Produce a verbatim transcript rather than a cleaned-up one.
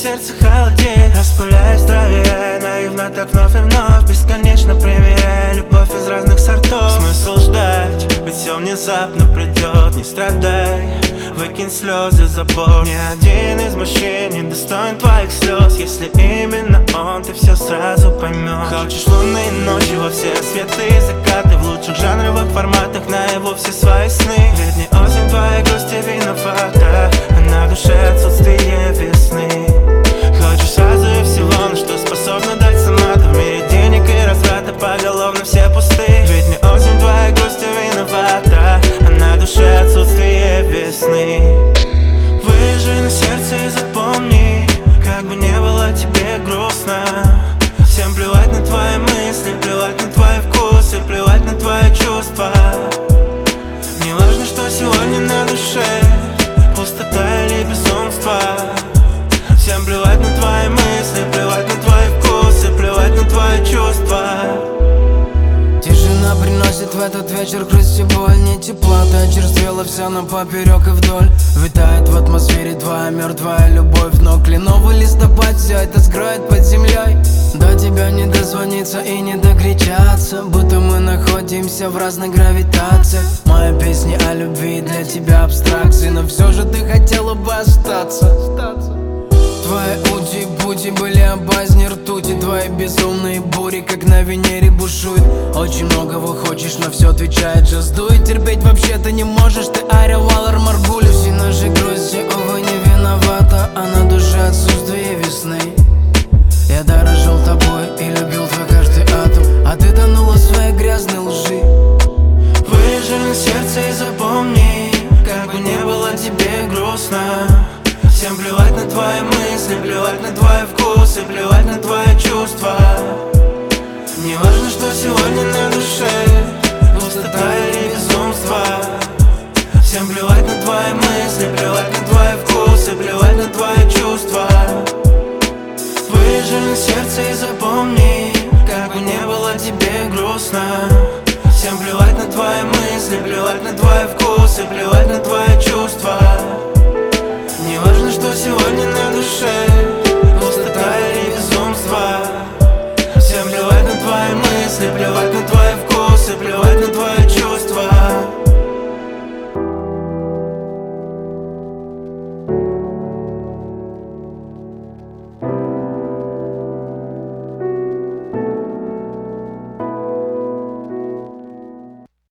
сердце холодеет, распыляясь в траве, наивно так вновь и вновь, бесконечно примеряя любовь из разных сортов. Смысл ждать, ведь все внезапно придет. Не страдай, выкинь слезы за бок. Ни один из мужчин не достоин твоих слез. Если именно он, ты все сразу поймешь. Хочешь лунные ночи во все светы и закаты, в лучших жанровых форматах, наяву все свои сны. Ведь не осень твоей грусти виновата, а на душе отсутствие весны. Хочешь сразу и всего, на что способна дать сама. В мире денег и разврата поголовно все пусты. Ведь не осень твоей грусти виновата, а на душе отсутствие весны. Выжи на сердце и запомни, как бы не было тебе грустно. Всем плевать на твои мысли, плевать на твои вкусы, плевать на твои чувства. Не важно, что сегодня на душе, пустота или безумство. Всем плевать на твои мысли, плевать на твои вкусы, плевать на твои чувства. Тишина приносит в этот вечер грусть и боль. Не тепла, ты очерствела все нам поперек и вдоль. Витает в атмосфере твоя мертвая любовь, но кленовый листопад все это скроет под землей. До тебя не дозвониться и не докричаться, будто мы находимся в разной гравитации. Моя песня о любви для тебя абстракции, но все же ты хотела бы остаться. Твои ути-пути были о басне ртути, твои безумные бури, как на Венере бушуют. Очень многого хочешь, но все отвечает just do it. Терпеть вообще ты не можешь, ты Ария Валар Маргулис. Все наши грусти, увы, не виновата, а на душе отсутствие весны. Я дорожил тобой и любил твой каждый атом, а ты тонула в своей грязной лжи. Выжи на сердце и запомни, как бы не было тебе грустно. Всем плевать на твои мысли, плевать на твои вкусы, плевать на твои чувства. Не важно, что сегодня на душе, пустота или безумство. Всем плевать на твои мысли, плевать на твои вкусы, плевать на твои чувства. Выжи на сердце и запомни, как бы не было тебе грустно. Всем плевать на твои мысли, плевать на твои вкусы, плевать на твои чувства. Не важно, что сегодня на душе, пустота или безумство.